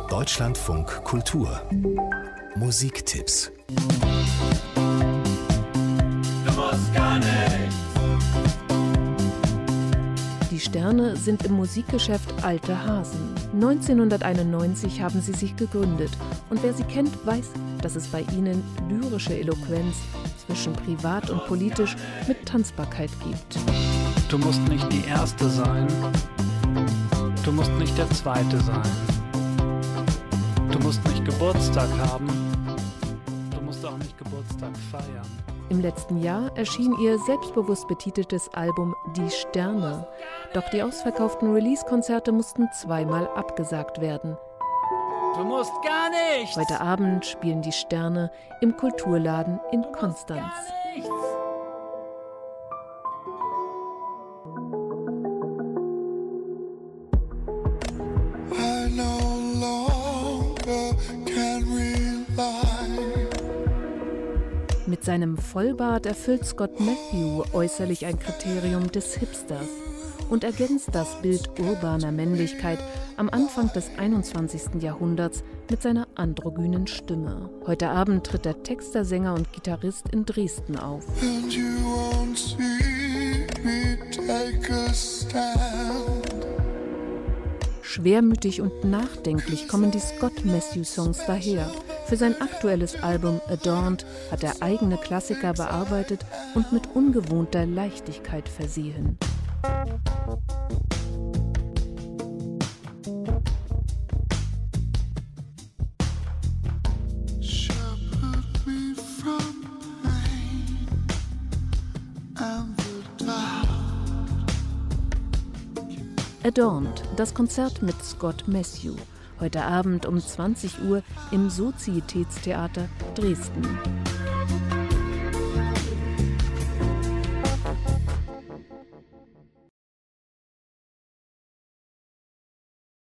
Deutschlandfunk Kultur Musiktipps. Du musst gar nichts. Die Sterne sind im Musikgeschäft alte Hasen. 1991 haben sie sich gegründet. Und wer sie kennt, weiß, dass es bei ihnen lyrische Eloquenz zwischen privat und politisch mit Tanzbarkeit gibt. Du musst nicht die Erste sein. Du musst nicht der Zweite sein. Du musst nicht Geburtstag haben. Du musst auch nicht Geburtstag feiern. Im letzten Jahr erschien ihr selbstbewusst betiteltes Album Die Sterne. Doch die ausverkauften Release-Konzerte mussten zweimal abgesagt werden. Du musst gar nichts. Heute Abend spielen die Sterne im Kulturladen in Konstanz. Mit seinem Vollbart erfüllt Scott Matthew äußerlich ein Kriterium des Hipsters und ergänzt das Bild urbaner Männlichkeit am Anfang des 21. Jahrhunderts mit seiner androgynen Stimme. Heute Abend tritt der Texter, Sänger und Gitarrist in Dresden auf. Schwermütig und nachdenklich kommen die Scott Matthew-Songs daher. Für sein aktuelles Album Adorned hat er eigene Klassiker bearbeitet und mit ungewohnter Leichtigkeit versehen. Adorned, das Konzert mit Scott Matthew. Heute Abend um 20 Uhr im Sozietätstheater Dresden.